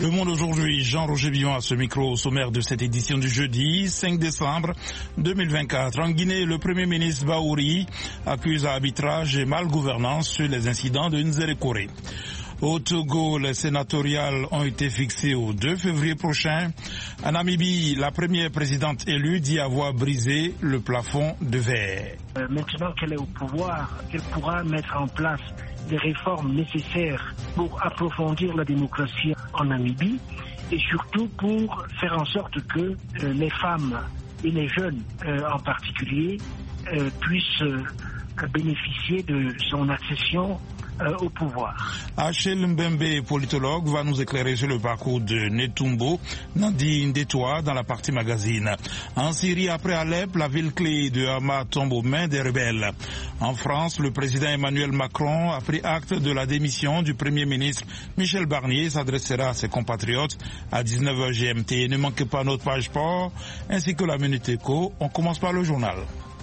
Le Monde aujourd'hui, Jean-Roger Billon à ce micro au sommaire de cette édition du jeudi 5 décembre 2024. En Guinée, le Premier ministre Baouri accuse à arbitrage et malgouvernance sur les incidents de Nzérékoré. Au Togo, les sénatoriales ont été fixées au 2 février prochain. En Namibie, la première présidente élue dit avoir brisé le plafond de verre. Maintenant qu'elle est au pouvoir, elle pourra mettre en place des réformes nécessaires pour approfondir la démocratie en Namibie et surtout pour faire en sorte que les femmes et les jeunes en particulier puissent bénéficier de son accession au pouvoir. Achille Mbembe, politologue, va nous éclairer sur le parcours de Netumbo Nandi Ndetoa dans la partie magazine. En Syrie, après Alep, la ville clé de Hama tombe aux mains des rebelles. En France, le président Emmanuel Macron a pris acte de la démission du Premier ministre Michel Barnier et s'adressera à ses compatriotes à 19h GMT. Ne manquez pas notre page sport ainsi que la Minute Éco. On commence par le journal.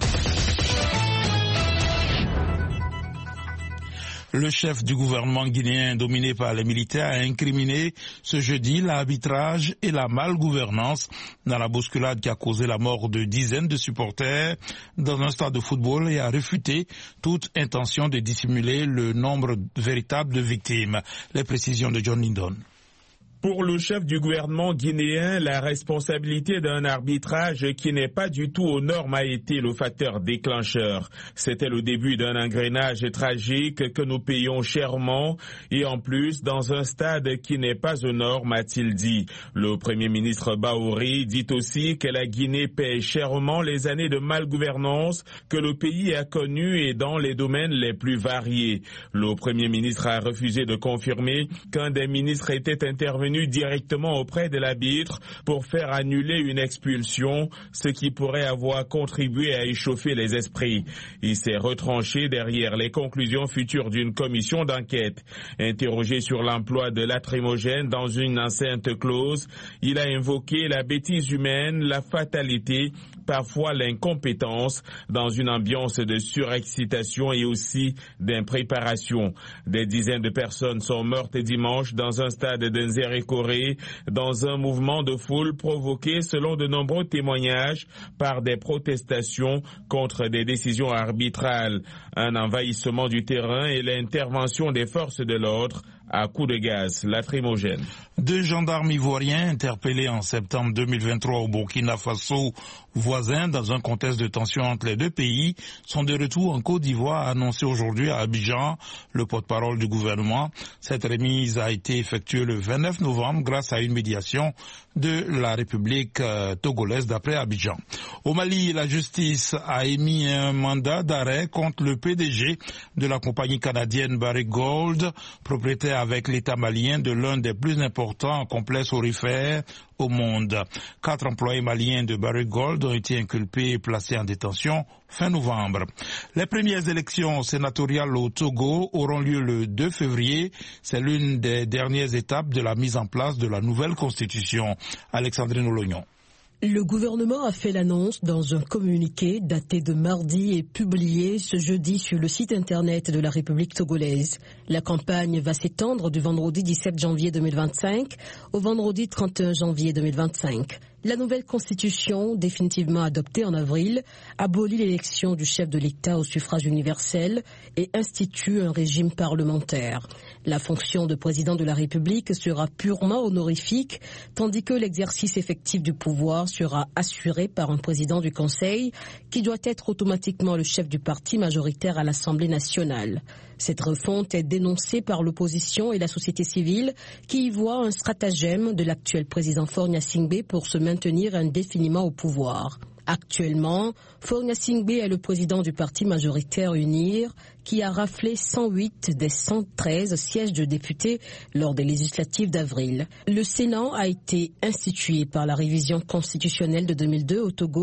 Le chef du gouvernement guinéen dominé par les militaires a incriminé ce jeudi l'arbitrage et la malgouvernance dans la bousculade qui a causé la mort de dizaines de supporters dans un stade de football et a réfuté toute intention de dissimuler le nombre véritable de victimes. Les précisions de John Lindon. Pour le chef du gouvernement guinéen, la responsabilité d'un arbitrage qui n'est pas du tout aux normes a été le facteur déclencheur. C'était le début d'un engrenage tragique que nous payons chèrement et en plus dans un stade qui n'est pas aux normes, a-t-il dit. Le Premier ministre Baouri dit aussi que la Guinée paie chèrement les années de malgouvernance que le pays a connues et dans les domaines les plus variés. Le Premier ministre a refusé de confirmer qu'un des ministres était intervenu directement auprès de l'arbitre pour faire annuler une expulsion, ce qui pourrait avoir contribué à échauffer les esprits. Il s'est retranché derrière les conclusions futures d'une commission d'enquête. Interrogé sur l'emploi de lacrymogène dans une enceinte close, il a invoqué la bêtise humaine, la fatalité, parfois l'incompétence, dans une ambiance de surexcitation et aussi d'impréparation. Des dizaines de personnes sont mortes dimanche dans un stade de Nzérékoré, dans un mouvement de foule provoqué, selon de nombreux témoignages, par des protestations contre des décisions arbitrales. Un envahissement du terrain et l'intervention des forces de l'ordre à coups de gaz lacrymogène. 2 gendarmes ivoiriens interpellés en septembre 2023 au Burkina Faso voisin dans un contexte de tension entre les deux pays sont de retour en Côte d'Ivoire, annoncé aujourd'hui à Abidjan, le porte-parole du gouvernement. Cette remise a été effectuée le 29 novembre grâce à une médiation de la République togolaise d'après Abidjan. Au Mali, la justice a émis un mandat d'arrêt contre le PDG de la compagnie canadienne Barrick Gold, propriétaire avec l'État malien de l'un des plus importants complexes aurifères au monde. 4 employés maliens de Barrick Gold ont été inculpés et placés en détention fin novembre. Les premières élections sénatoriales au Togo auront lieu le 2 février. C'est l'une des dernières étapes de la mise en place de la nouvelle constitution. Alexandrine Olognon. Le gouvernement a fait l'annonce dans un communiqué daté de mardi et publié ce jeudi sur le site internet de la République togolaise. La campagne va s'étendre du vendredi 17 janvier 2025 au vendredi 31 janvier 2025. La nouvelle constitution, définitivement adoptée en avril, abolit l'élection du chef de l'État au suffrage universel et institue un régime parlementaire. La fonction de président de la République sera purement honorifique, tandis que l'exercice effectif du pouvoir sera assuré par un président du Conseil qui doit être automatiquement le chef du parti majoritaire à l'Assemblée nationale. Cette refonte est dénoncée par l'opposition et la société civile qui y voient un stratagème de l'actuel président Faure Gnassingbé pour se maintenir indéfiniment au pouvoir. Actuellement, Faure Gnassingbé est le président du parti majoritaire UNIR qui a raflé 108 des 113 sièges de députés lors des législatives d'avril. Le Sénat a été institué par la révision constitutionnelle de 2002 au Togo,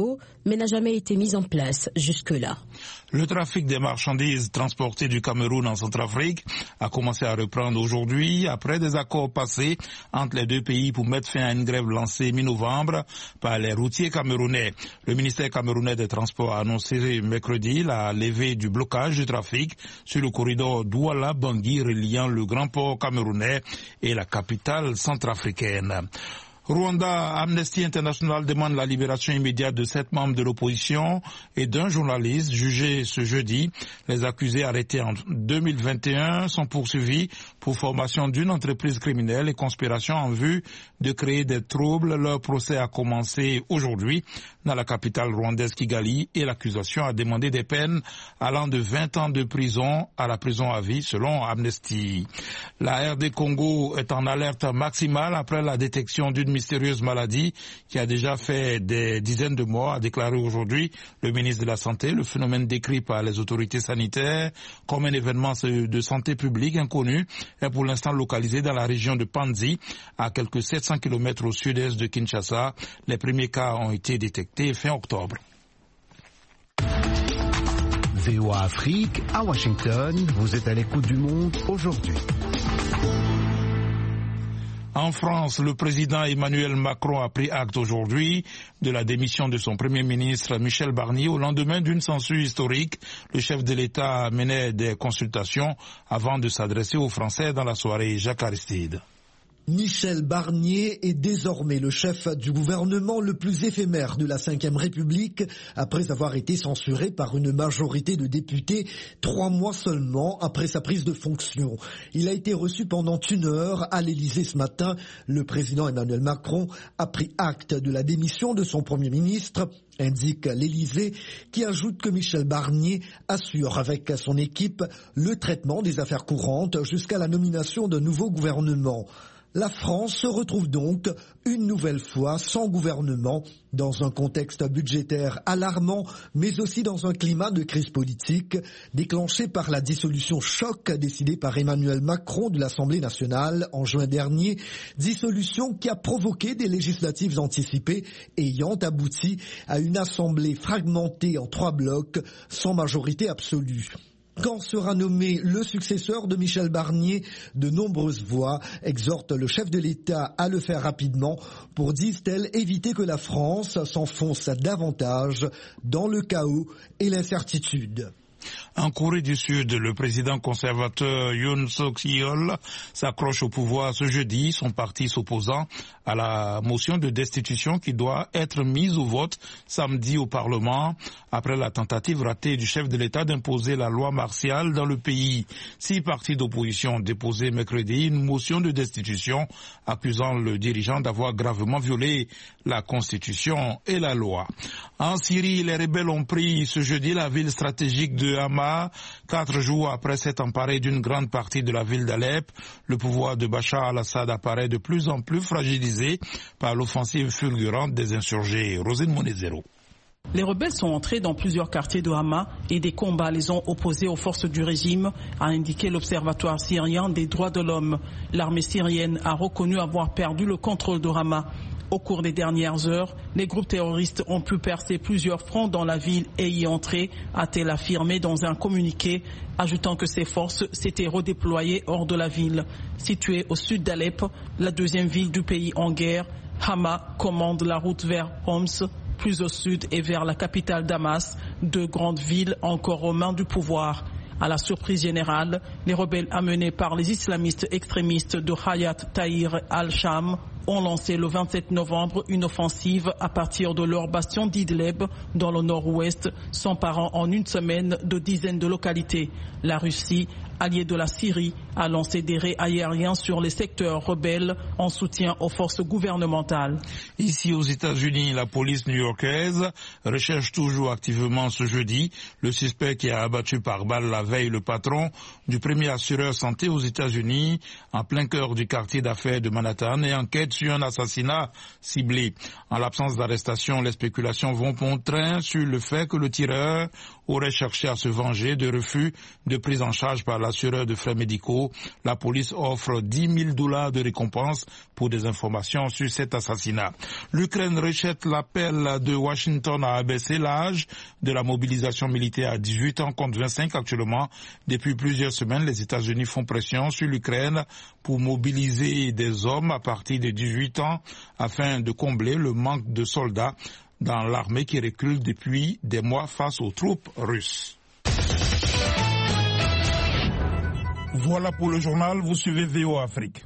mais n'a jamais été mise en place jusque-là. Le trafic des marchandises transportées du Cameroun en Centrafrique a commencé à reprendre aujourd'hui après des accords passés entre les deux pays pour mettre fin à une grève lancée mi-novembre par les routiers camerounais. Le ministère camerounais des Transports a annoncé mercredi la levée du blocage du trafic sur le corridor Douala-Bangui reliant le grand port camerounais et la capitale centrafricaine. Rwanda, Amnesty International demande la libération immédiate de 7 membres de l'opposition et d'un journaliste jugé ce jeudi. Les accusés arrêtés en 2021 sont poursuivis pour formation d'une entreprise criminelle et conspiration en vue de créer des troubles. Leur procès a commencé aujourd'hui dans la capitale rwandaise Kigali et l'accusation a demandé des peines allant de 20 ans de prison à la prison à vie selon Amnesty. La RD Congo est en alerte maximale après la détection d'une mystérieuse maladie qui a déjà fait des dizaines de morts, a déclaré aujourd'hui le ministre de la Santé. Le phénomène décrit par les autorités sanitaires comme un événement de santé publique inconnu est pour l'instant localisé dans la région de Panzi, à quelques 700 km au sud-est de Kinshasa. Les premiers cas ont été détectés fin octobre. VOA Afrique, à Washington, vous êtes à l'écoute du monde aujourd'hui. En France, le président Emmanuel Macron a pris acte aujourd'hui de la démission de son premier ministre Michel Barnier au lendemain d'une censure historique. Le chef de l'État menait des consultations avant de s'adresser aux Français dans la soirée. Jacques Aristide. Michel Barnier est désormais le chef du gouvernement le plus éphémère de la Ve République, après avoir été censuré par une majorité de députés 3 mois seulement après sa prise de fonction. Il a été reçu pendant 1 heure à l'Élysée ce matin. Le président Emmanuel Macron a pris acte de la démission de son Premier ministre, indique l'Élysée, qui ajoute que Michel Barnier assure avec son équipe le traitement des affaires courantes jusqu'à la nomination d'un nouveau gouvernement. La France se retrouve donc une nouvelle fois sans gouvernement, dans un contexte budgétaire alarmant, mais aussi dans un climat de crise politique déclenché par la dissolution choc décidée par Emmanuel Macron de l'Assemblée nationale en juin dernier, dissolution qui a provoqué des législatives anticipées ayant abouti à une assemblée fragmentée en 3 blocs sans majorité absolue. Quand sera nommé le successeur de Michel Barnier? De nombreuses voix exhortent le chef de l'État à le faire rapidement pour, disent-elles, éviter que la France s'enfonce davantage dans le chaos et l'incertitude. En Corée du Sud, le président conservateur Yoon Suk-yeol s'accroche au pouvoir ce jeudi, son parti s'opposant à la motion de destitution qui doit être mise au vote samedi au Parlement après la tentative ratée du chef de l'État d'imposer la loi martiale dans le pays. 6 partis d'opposition ont déposé mercredi une motion de destitution accusant le dirigeant d'avoir gravement violé la Constitution et la loi. En Syrie, les rebelles ont pris ce jeudi la ville stratégique de Hama, 4 jours après s'être emparé d'une grande partie de la ville d'Alep. Le pouvoir de Bachar al-Assad apparaît de plus en plus fragilisé par l'offensive fulgurante des insurgés. Rosine Monezero. Les rebelles sont entrés dans plusieurs quartiers de Hama et des combats les ont opposés aux forces du régime, a indiqué l'Observatoire syrien des droits de l'homme. L'armée syrienne a reconnu avoir perdu le contrôle de Hama. Au cours des dernières heures, les groupes terroristes ont pu percer plusieurs fronts dans la ville et y entrer, a-t-elle affirmé dans un communiqué, ajoutant que ces forces s'étaient redéployées hors de la ville. Située au sud d'Alep, la 2e ville du pays en guerre, Hama commande la route vers Homs, plus au sud et vers la capitale Damas, 2 grandes villes encore aux mains du pouvoir. À la surprise générale, les rebelles amenés par les islamistes extrémistes de Hayat Tahrir al-Sham ont lancé le 27 novembre une offensive à partir de leur bastion d'Idleb dans le nord-ouest, s'emparant en une semaine de dizaines de localités. La Russie, alliée de la Syrie, a lancé des raids aériens sur les secteurs rebelles en soutien aux forces gouvernementales. Ici aux États-Unis, la police new-yorkaise recherche toujours activement ce jeudi le suspect qui a abattu par balle la veille le patron du premier assureur santé aux États-Unis en plein cœur du quartier d'affaires de Manhattan et enquête sur un assassinat ciblé. En l'absence d'arrestation, les spéculations vont bon train sur le fait que le tireur aurait cherché à se venger de refus de prise en charge par l'assureur de frais médicaux. La police offre $10 000 de récompense pour des informations sur cet assassinat. L'Ukraine rejette l'appel de Washington à abaisser l'âge de la mobilisation militaire à 18 ans contre 25 actuellement. Depuis plusieurs semaines, les États-Unis font pression sur l'Ukraine pour mobiliser des hommes à partir de 18 ans afin de combler le manque de soldats dans l'armée qui recule depuis des mois face aux troupes russes. Voilà pour le journal, vous suivez VOA Afrique.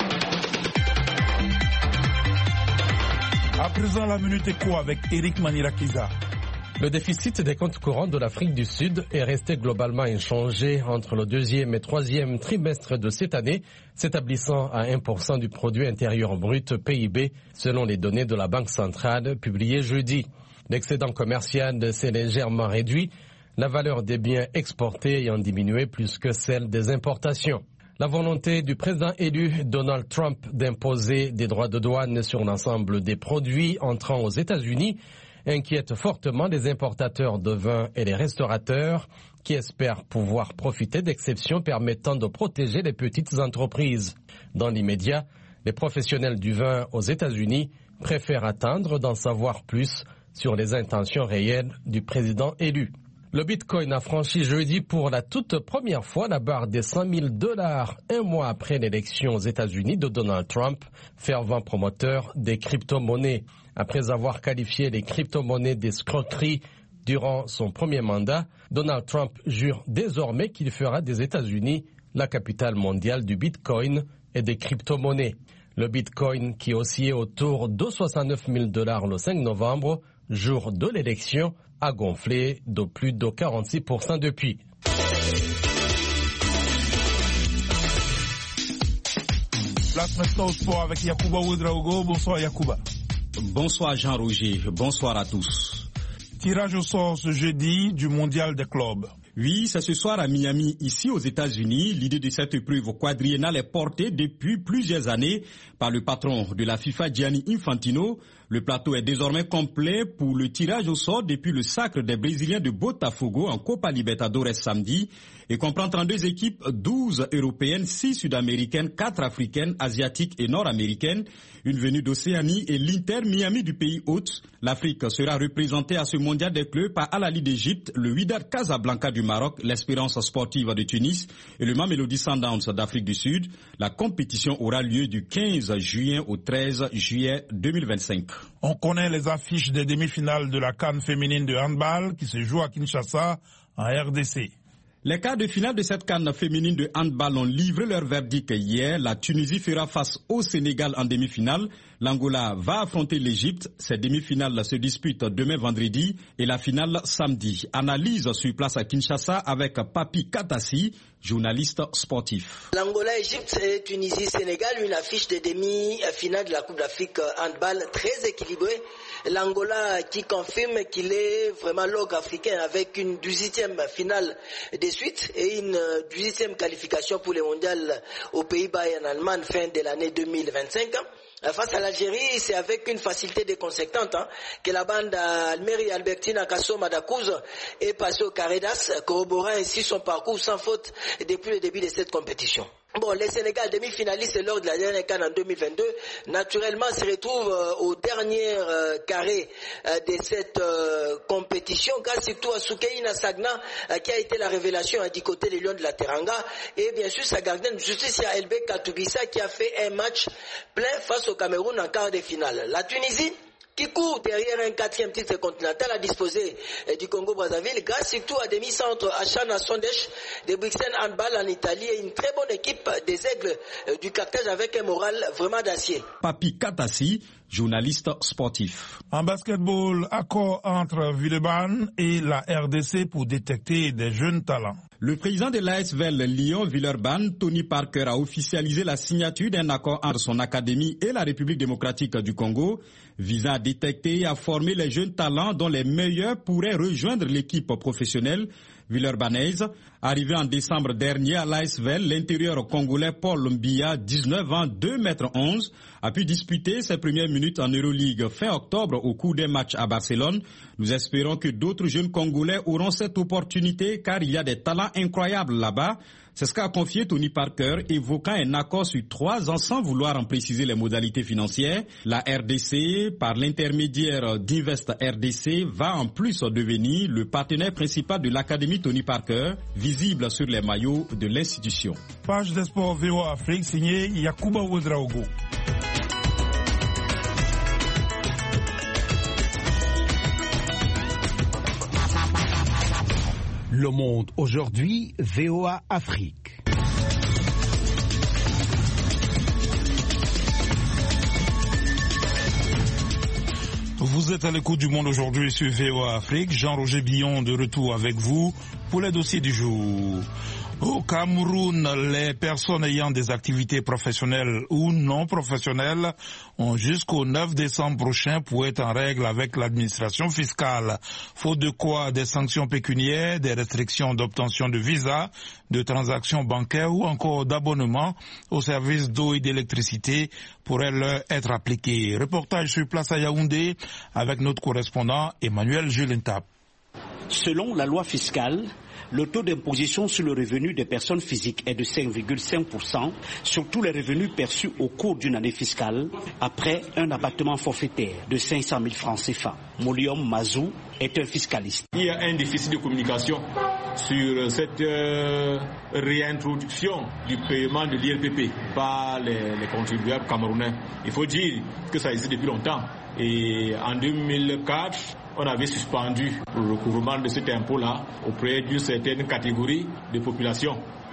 À présent, la Minute Éco avec Eric Manirakiza. Le déficit des comptes courants de l'Afrique du Sud est resté globalement inchangé entre le deuxième et troisième trimestre de cette année, s'établissant à 1% du produit intérieur brut PIB, selon les données de la Banque centrale publiées jeudi. L'excédent commercial s'est légèrement réduit, la valeur des biens exportés ayant diminué plus que celle des importations. La volonté du président élu Donald Trump d'imposer des droits de douane sur l'ensemble des produits entrant aux États-Unis inquiète fortement les importateurs de vin et les restaurateurs qui espèrent pouvoir profiter d'exceptions permettant de protéger les petites entreprises. Dans l'immédiat, les professionnels du vin aux États-Unis préfèrent attendre d'en savoir plus sur les intentions réelles du président élu. Le Bitcoin a franchi jeudi pour la toute première fois la barre des $100 000 un mois après l'élection aux États-Unis de Donald Trump, fervent promoteur des crypto-monnaies. Après avoir qualifié les crypto-monnaies d'escroquerie durant son premier mandat, Donald Trump jure désormais qu'il fera des États-Unis la capitale mondiale du Bitcoin et des crypto-monnaies. Le Bitcoin, qui oscillait autour de $69 000 le 5 novembre, jour de l'élection, a gonflé de plus de 46% depuis. Place maintenant au sport avec Yacouba Ouedraogo. Bonsoir Yacouba. Bonsoir Jean-Roger, bonsoir à tous. Tirage au sort ce jeudi du mondial des clubs. Oui, c'est ce soir à Miami, ici aux États-Unis. L'idée de cette épreuve quadriennale est portée depuis plusieurs années par le patron de la FIFA, Gianni Infantino. Le plateau est désormais complet pour le tirage au sort depuis le sacre des Brésiliens de Botafogo en Copa Libertadores samedi et comprend 32 équipes, 12 européennes, 6 sud-américaines, 4 africaines, asiatiques et nord-américaines, une venue d'Océanie et l'Inter Miami du pays hôte. L'Afrique sera représentée à ce mondial des clubs par Al Ahly d'Égypte, le Wydad Casablanca du Maroc, l'Espérance sportive de Tunis et le Mamelodi Sundowns d'Afrique du Sud. La compétition aura lieu du 15 juin au 13 juillet 2025. On connaît les affiches des demi-finales de la CAN féminine de handball qui se joue à Kinshasa en RDC. Les quarts de finale de cette CAN féminine de handball ont livré leur verdict hier. La Tunisie fera face au Sénégal en demi-finale. L'Angola va affronter l'Égypte. Ces demi-finales se disputent demain vendredi et la finale samedi. Analyse sur place à Kinshasa avec Papi Katassi, journaliste sportif. L'Angola-Égypte et Tunisie-Sénégal, une affiche de demi-finale de la Coupe d'Afrique handball très équilibrée. L'Angola qui confirme qu'il est vraiment l'ogre africain avec une 18e finale de suite et une 18e qualification pour les mondiales aux Pays-Bas et en Allemagne fin de l'année 2025. Face à l'Algérie, c'est avec une facilité déconcertante que la bande Almeri Albertina Kasso Madakouz est passée au carré d'as, corroborant ainsi son parcours sans faute depuis le début de cette compétition. Bon, les Sénégal demi-finalistes lors de la dernière CAN en 2022, naturellement se retrouvent au dernier carré de cette compétition, car surtout à Soukeina Sagna, qui a été la révélation du côté des Lions de la Teranga, et bien sûr sa gardienne de justice, Elbe Katoubissa, qui a fait un match plein face au Cameroun en quart de finale. La Tunisie, qui court derrière un 4e titre continental à disposer du Congo-Brazzaville, grâce surtout à des mi-centres Achana Sondesh de Brixen Handball en Italie et une très bonne équipe des Aigles du Carthage avec un moral vraiment d'acier. Papi Katassi, journaliste sportif. En basketball, accord entre Villeurbanne et la RDC pour détecter des jeunes talents. Le président de l'ASvel Lyon-Villeurbanne, Tony Parker, a officialisé la signature d'un accord entre son académie et la République démocratique du Congo, visant à détecter et à former les jeunes talents dont les meilleurs pourraient rejoindre l'équipe professionnelle villeurbannaise. Arrivé en décembre dernier à l'ASvel, l'intérieur congolais Paul Mbia, 19 ans, 2,11 m, a pu disputer ses premières minutes en Euroleague fin octobre au cours d'un match à Barcelone. Nous espérons que d'autres jeunes Congolais auront cette opportunité car il y a des talents incroyables là-bas. C'est ce qu'a confié Tony Parker, évoquant un accord sur 3 ans sans vouloir en préciser les modalités financières. La RDC, par l'intermédiaire d'Invest RDC, va en plus devenir le partenaire principal de l'Académie Tony Parker, visible sur les maillots de l'institution. Page des sports VOA Afrique, signée Yakuba Ouedraogo. Le Monde aujourd'hui, VOA Afrique. Vous êtes à l'écoute du Monde aujourd'hui sur VOA Afrique. Jean-Roger Billon de retour avec vous pour les dossiers du jour. Au Cameroun, les personnes ayant des activités professionnelles ou non professionnelles ont jusqu'au 9 décembre prochain pour être en règle avec l'administration fiscale. Faute de quoi, des sanctions pécuniaires, des restrictions d'obtention de visa, de transactions bancaires ou encore d'abonnement aux services d'eau et d'électricité pourraient leur être appliquées. Reportage sur place à Yaoundé avec notre correspondant Emmanuel Julentap. Selon la loi fiscale, le taux d'imposition sur le revenu des personnes physiques est de 5,5% sur tous les revenus perçus au cours d'une année fiscale après un abattement forfaitaire de 500 000 francs CFA. Molium Mazou est un fiscaliste. Il y a un déficit de communication sur cette réintroduction du paiement de l'IRPP par les contribuables camerounais. Il faut dire que ça existe depuis longtemps. Et en 2004, on avait suspendu le recouvrement de cet impôt-là auprès d'une certaine catégorie de population.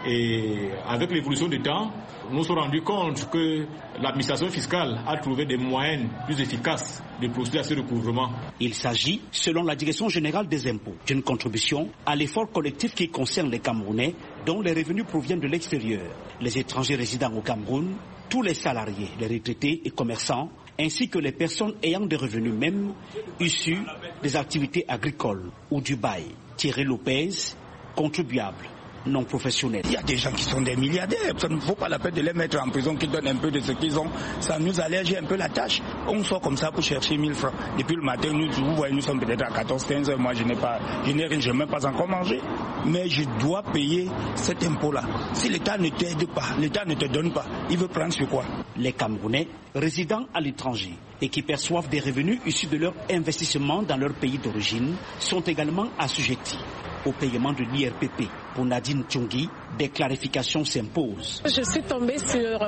Et avec l'évolution du temps, nous nous sommes rendus compte que l'administration fiscale a trouvé des moyens plus efficaces de procéder à ce recouvrement. Il s'agit, selon la Direction générale des impôts, d'une contribution à l'effort collectif qui concerne les Camerounais dont les revenus proviennent de l'extérieur, les étrangers résidant au Cameroun, tous les salariés, les retraités et commerçants, ainsi que les personnes ayant des revenus même issus des activités agricoles ou du bail. Thierry Lopez, contribuable non professionnels. Il y a des gens qui sont des milliardaires, ça ne vaut pas la peine de les mettre en prison, qu'ils donnent un peu de ce qu'ils ont, ça nous allège un peu la tâche. On sort comme ça pour chercher 1000 francs. Depuis le matin, vous voyez, nous sommes peut-être à 14-15 heures, moi je n'ai même pas encore mangé, mais je dois payer cet impôt-là. Si l'État ne t'aide pas, l'État ne te donne pas, il veut prendre sur quoi? Les Camerounais résidant à l'étranger et qui perçoivent des revenus issus de leur investissement dans leur pays d'origine sont également assujettis au paiement de l'IRPP. Pour Nadine Tchongi, des clarifications s'imposent. Je suis tombée sur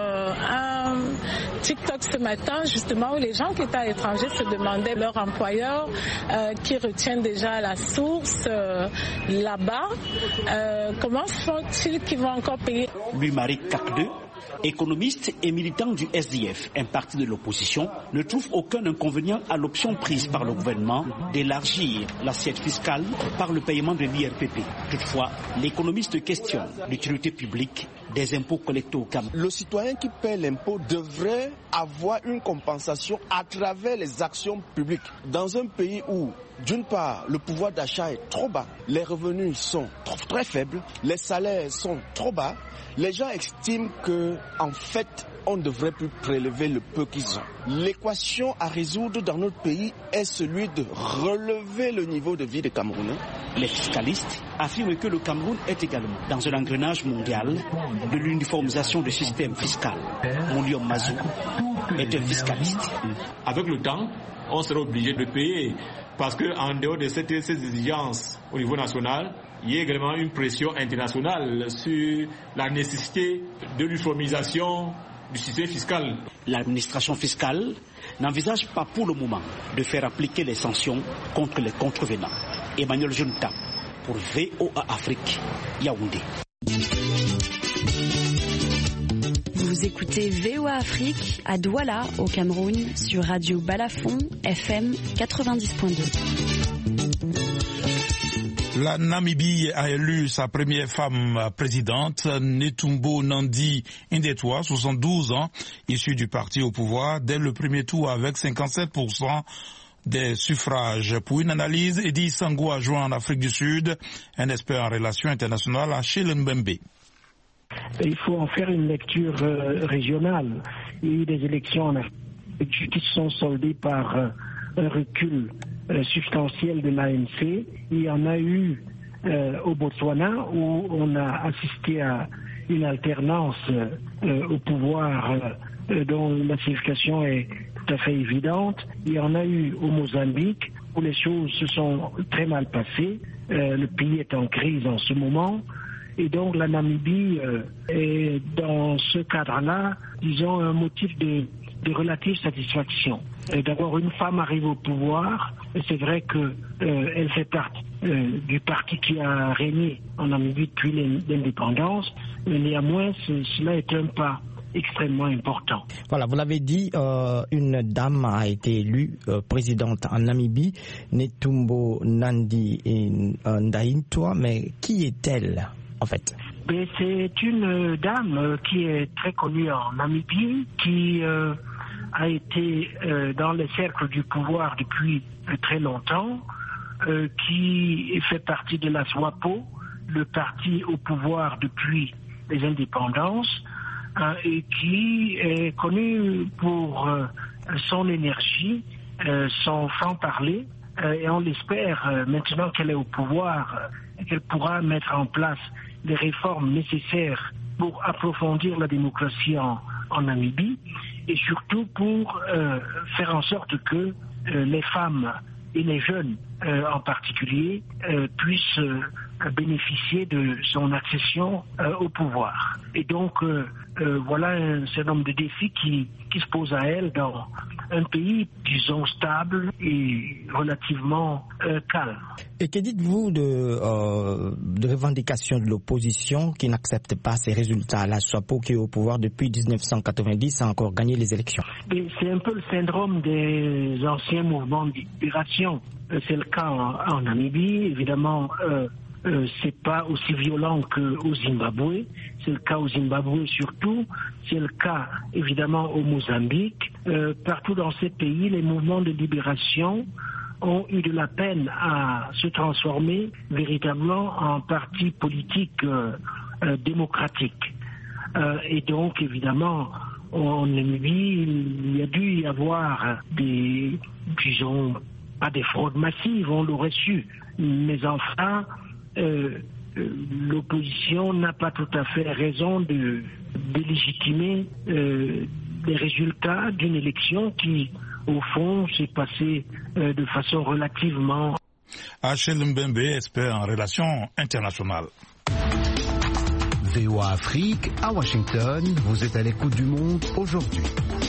un TikTok ce matin, justement, où les gens qui étaient à l'étranger se demandaient leur employeur qui retient déjà la source là-bas. Comment font-ils qu'ils vont encore payer? Louis-Marie Kakde, économiste et militant du SDF, un parti de l'opposition, ne trouve aucun inconvénient à l'option prise par le gouvernement d'élargir l'assiette fiscale par le paiement de l'IRPP. Toutefois, l'économiste questionne l'utilité publique des impôts collectés au Cameroun. Le citoyen qui paie l'impôt devrait avoir une compensation à travers les actions publiques. Dans un pays où, d'une part, le pouvoir d'achat est trop bas, les revenus sont très faibles, les salaires sont trop bas, les gens estiment que, en fait, on ne devrait plus prélever le peu qu'ils ont. L'équation à résoudre dans notre pays est celui de relever le niveau de vie des Camerounais. Les fiscalistes affirment que le Cameroun est également dans un engrenage mondial de l'uniformisation du système fiscal. Molium Mazou est un fiscaliste. Avec le temps, on sera obligé de payer parce qu'en dehors de ces exigences au niveau national, il y a également une pression internationale sur la nécessité de l'uniformisation du système fiscal. L'administration fiscale n'envisage pas pour le moment de faire appliquer les sanctions contre les contrevenants. Emmanuel Junta pour VOA Afrique, Yaoundé. Vous écoutez VOA Afrique à Douala au Cameroun sur Radio Balafon FM 90.2. La Namibie a élu sa première femme présidente, Netumbo Nandi Ndaitwah, 72 ans, issue du parti au pouvoir, dès le premier tour avec 57% des suffrages. Pour une analyse, Eddie Sango a joint en Afrique du Sud, un expert en relations internationales à Chile Mbembe. il faut en faire une lecture régionale. Il y a eu des élections en Afrique qui se sont soldées par un recul substantiel de l'ANC. Il y en a eu au Botswana où on a assisté à une alternance au pouvoir dont la signification est tout à fait évidente. Il y en a eu au Mozambique où les choses se sont très mal passées. Le pays est en crise en ce moment. Et donc la Namibie est dans ce cadre-là, disons, un motif de relative satisfaction. D'abord, une femme arrive au pouvoir, et c'est vrai qu'elle fait partie du parti qui a régné en Namibie depuis l'indépendance, mais néanmoins, cela est un pas extrêmement important. Voilà, vous l'avez dit, une dame a été élue présidente en Namibie, Netumbo Nandi Ndaitwah, mais qui est-elle en fait? C'est une dame qui est très connue en Namibie, qui a été dans les cercles du pouvoir depuis très longtemps, qui fait partie de la SWAPO, le parti au pouvoir depuis les indépendances, et qui est connue pour son énergie, son franc-parler, et on l'espère maintenant qu'elle est au pouvoir, qu'elle pourra mettre en place les réformes nécessaires pour approfondir la démocratie en Namibie et surtout pour faire en sorte que les femmes et les jeunes en particulier puissent bénéficier de son accession au pouvoir. Et donc voilà un certain nombre de défis qui se posent à elle dans un pays, disons, stable et relativement calme. Et que dites-vous de revendications de l'opposition qui n'accepte pas ces résultats? La SWAPO, qui est au pouvoir depuis 1990, a encore gagné les élections. C'est un peu le syndrome des anciens mouvements de libération. C'est le cas en Namibie, évidemment. C'est pas aussi violent qu'au Zimbabwe. C'est le cas au Zimbabwe surtout. C'est le cas évidemment au Mozambique. Partout dans ces pays, les mouvements de libération ont eu de la peine à se transformer véritablement en partis politiques démocratiques. Et donc évidemment, en Namibie, il y a dû y avoir des, disons, pas des fraudes massives, on l'aurait su. Mais enfin, l'opposition n'a pas tout à fait raison de légitimer les résultats d'une élection qui, au fond, s'est passée de façon relativement... Achel Mbembe, expert en relations internationales. VOA Afrique, à Washington, vous êtes à l'écoute du monde aujourd'hui.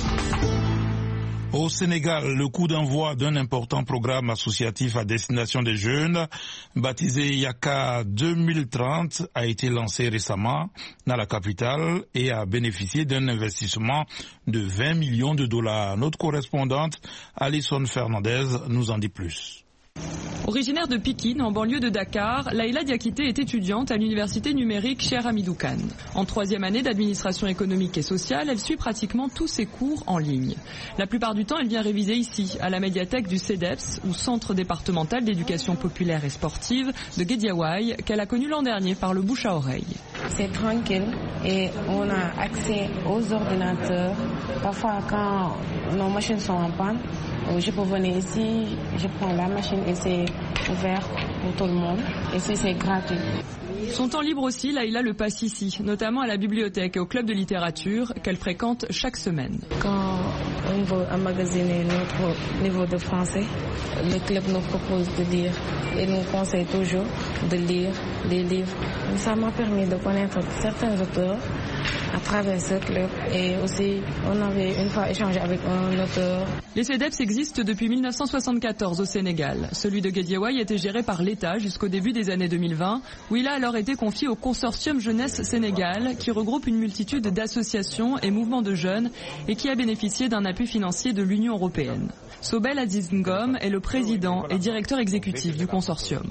Au Sénégal, le coup d'envoi d'un important programme associatif à destination des jeunes, baptisé Yaka 2030, a été lancé récemment dans la capitale et a bénéficié d'un investissement de 20 millions de dollars. Notre correspondante, Alison Fernandez, nous en dit plus. Originaire de Pikine, en banlieue de Dakar, Laïla Diakité est étudiante à l'université numérique Cheikh Hamidou Kane. En 3e année d'administration économique et sociale, elle suit pratiquement tous ses cours en ligne. La plupart du temps, elle vient réviser ici, à la médiathèque du CEDEPS, ou Centre départemental d'éducation populaire et sportive de Guédiawaye, qu'elle a connu l'an dernier par le bouche à oreille. C'est tranquille et on a accès aux ordinateurs. Parfois, quand nos machines sont en panne, je peux venir ici, je prends la machine et c'est ouvert pour tout le monde. Et c'est gratuit. Son temps libre aussi, Laïla le passe ici, notamment à la bibliothèque et au club de littérature qu'elle fréquente chaque semaine. Quand on veut emmagasiner notre niveau de français, le club nous propose de lire et nous conseille toujours de lire des livres. Ça m'a permis de connaître certains auteurs à travers ce club et aussi on avait une fois échangé avec un auteur. Les CEDEPS existent depuis 1974 au Sénégal. Celui de Guédiawaye était géré par l'État jusqu'au début des années 2020, où il a alors été confié au Consortium Jeunesse Sénégal, qui regroupe une multitude d'associations et mouvements de jeunes et qui a bénéficié d'un appui financier de l'Union européenne. Sobel Aziz Ngom est le président et directeur exécutif du consortium.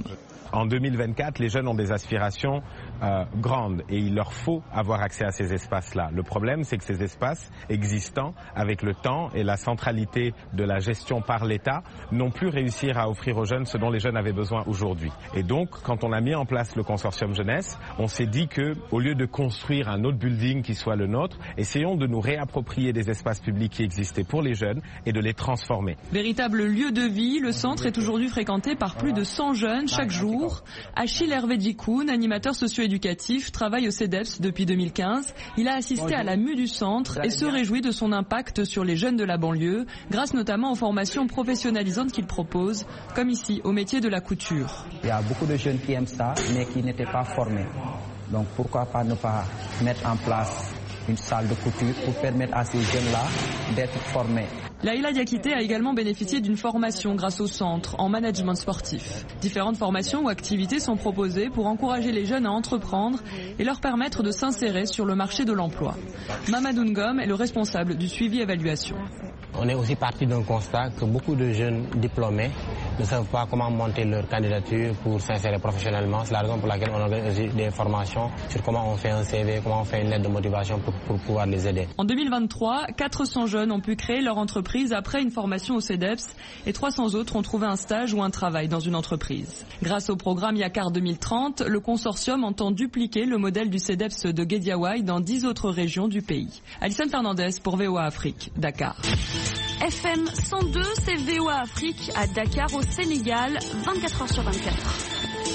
En 2024, les jeunes ont des aspirations grandes et il leur faut avoir accès à ces espaces-là. Le problème, c'est que ces espaces existants, avec le temps et la centralité de la gestion par l'État, n'ont plus réussi à offrir aux jeunes ce dont les jeunes avaient besoin aujourd'hui. Et donc, quand on a mis en place le consortium jeunesse, on s'est dit que, au lieu de construire un autre building qui soit le nôtre, essayons de nous réapproprier des espaces publics qui existaient pour les jeunes et de les transformer. Véritable lieu de vie, le centre est aujourd'hui fréquenté par plus de 100 jeunes chaque jour. Achille Hervé Djikoun, animateur socio-éducatif, travaille au CEDEPS depuis 2015. Il a assisté à la mue du centre et se réjouit de son impact sur les jeunes de la banlieue, grâce notamment aux formations professionnalisantes qu'il propose, comme ici au métier de la couture. Il y a beaucoup de jeunes qui aiment ça, mais qui n'étaient pas formés. Donc pourquoi pas ne pas mettre en place une salle de couture pour permettre à ces jeunes-là d'être formés. Laïla Diakité a également bénéficié d'une formation grâce au centre en management sportif. Différentes formations ou activités sont proposées pour encourager les jeunes à entreprendre et leur permettre de s'insérer sur le marché de l'emploi. Mamadou Ngom est le responsable du suivi-évaluation. On est aussi parti d'un constat que beaucoup de jeunes diplômés ne savent pas comment monter leur candidature pour s'insérer professionnellement. C'est la raison pour laquelle on organise aussi des formations sur comment on fait un CV, comment on fait une lettre de motivation pour pouvoir les aider. En 2023, 400 jeunes ont pu créer leur entreprise après une formation au CEDEPS et 300 autres ont trouvé un stage ou un travail dans une entreprise. Grâce au programme Yakar 2030, le consortium entend dupliquer le modèle du CEDEPS de Guédiawaye dans 10 autres régions du pays. Alison Fernandez pour VOA Afrique, Dakar. FM 102, c'est VOA Afrique à Dakar au Sénégal, 24h sur 24.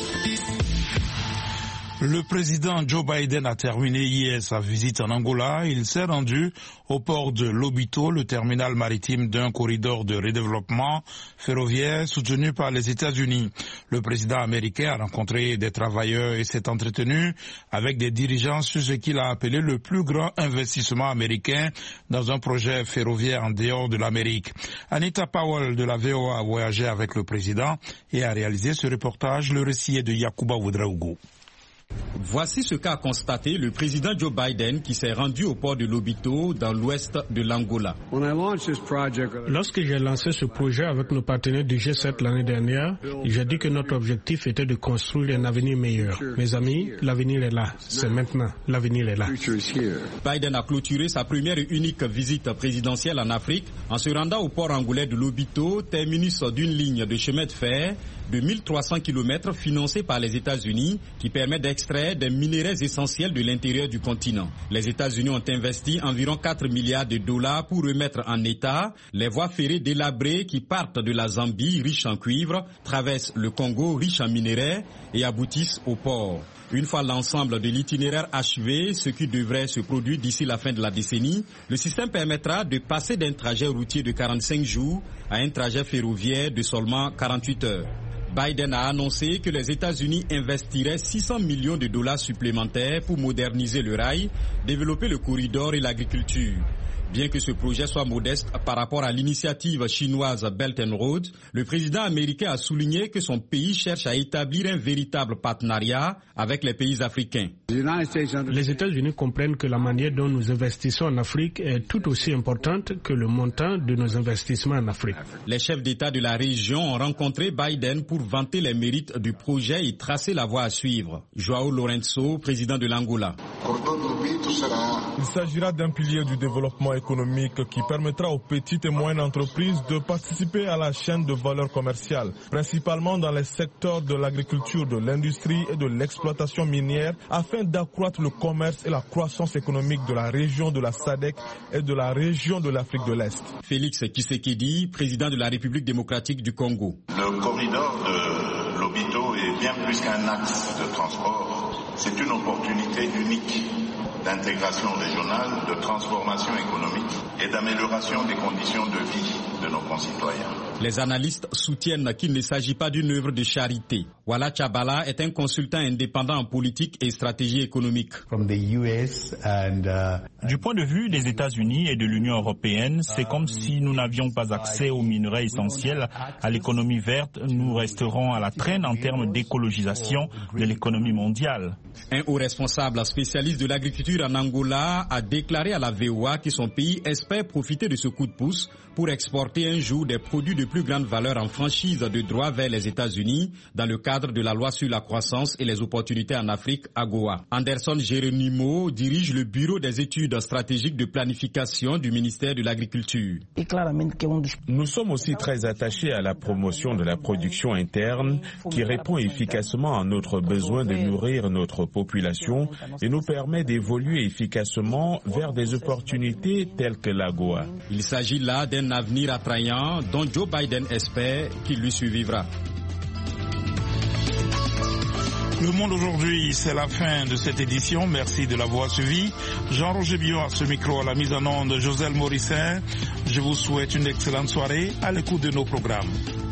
Le président Joe Biden a terminé hier sa visite en Angola. Il s'est rendu au port de Lobito, le terminal maritime d'un corridor de redéveloppement ferroviaire soutenu par les États-Unis. Le président américain a rencontré des travailleurs et s'est entretenu avec des dirigeants sur ce qu'il a appelé le plus grand investissement américain dans un projet ferroviaire en dehors de l'Amérique. Anita Powell de la VOA a voyagé avec le président et a réalisé ce reportage. Le récit est de Yacouba Ouedraogo. Voici ce qu'a constaté le président Joe Biden qui s'est rendu au port de Lobito dans l'ouest de l'Angola. Lorsque j'ai lancé ce projet avec nos partenaires du G7 l'année dernière, j'ai dit que notre objectif était de construire un avenir meilleur. Mes amis, l'avenir est là. C'est maintenant. L'avenir est là. Biden a clôturé sa première et unique visite présidentielle en Afrique en se rendant au port angolais de Lobito, terminus d'une ligne de chemin de fer de 1300 km financée par les États-Unis qui permet d'extraire des minéraux essentiels de l'intérieur du continent. Les États-Unis ont investi environ 4 milliards de dollars pour remettre en état les voies ferrées délabrées qui partent de la Zambie, riche en cuivre, traversent le Congo, riche en minéraux, et aboutissent au port. Une fois l'ensemble de l'itinéraire achevé, ce qui devrait se produire d'ici la fin de la décennie, le système permettra de passer d'un trajet routier de 45 jours à un trajet ferroviaire de seulement 48 heures. Biden a annoncé que les États-Unis investiraient 600 millions de dollars supplémentaires pour moderniser le rail, développer le corridor et l'agriculture. Bien que ce projet soit modeste par rapport à l'initiative chinoise Belt and Road, le président américain a souligné que son pays cherche à établir un véritable partenariat avec les pays africains. Les États-Unis comprennent que la manière dont nous investissons en Afrique est tout aussi importante que le montant de nos investissements en Afrique. Les chefs d'État de la région ont rencontré Biden pour vanter les mérites du projet et tracer la voie à suivre. João Lourenço, président de l'Angola. Il s'agira d'un pilier du développement économique qui permettra aux petites et moyennes entreprises de participer à la chaîne de valeur commerciale, principalement dans les secteurs de l'agriculture, de l'industrie et de l'exploitation minière, afin d'accroître le commerce et la croissance économique de la région de la SADC et de la région de l'Afrique de l'Est. Félix Tshisekedi, président de la République démocratique du Congo. Le corridor de Lobito est bien plus qu'un axe de transport. C'est une opportunité unique d'intégration régionale, de transformation économique et d'amélioration des conditions de vie de nos concitoyens. Les analystes soutiennent qu'il ne s'agit pas d'une œuvre de charité. Wala Chabala est un consultant indépendant en politique et stratégie économique. Du point de vue des États-Unis et de l'Union européenne, c'est comme si nous n'avions pas accès aux minerais essentiels à l'économie verte. Nous resterons à la traîne en termes d'écologisation de l'économie mondiale. Un haut responsable spécialiste de l'agriculture en Angola a déclaré à la VOA que son pays espère profiter de ce coup de pouce pour exporter un jour des produits de plus grande valeur en franchise de droits vers les États-Unis dans le cadre de la loi sur la croissance et les opportunités en Afrique, AGOA. Anderson Geronimo dirige le bureau des études stratégiques de planification du ministère de l'Agriculture. Nous sommes aussi très attachés à la promotion de la production interne qui répond efficacement à notre besoin de nourrir notre population et nous permet d'évoluer efficacement vers des opportunités telles que l'AGOA. Il s'agit là d'un avenir attrayant dont Joe Biden espère qu'il lui survivra. Le Monde aujourd'hui, c'est la fin de cette édition. Merci de l'avoir suivi. Jean-Roger Biot à ce micro, à la mise en onde, Joselle Morissin. Je vous souhaite une excellente soirée à l'écoute de nos programmes.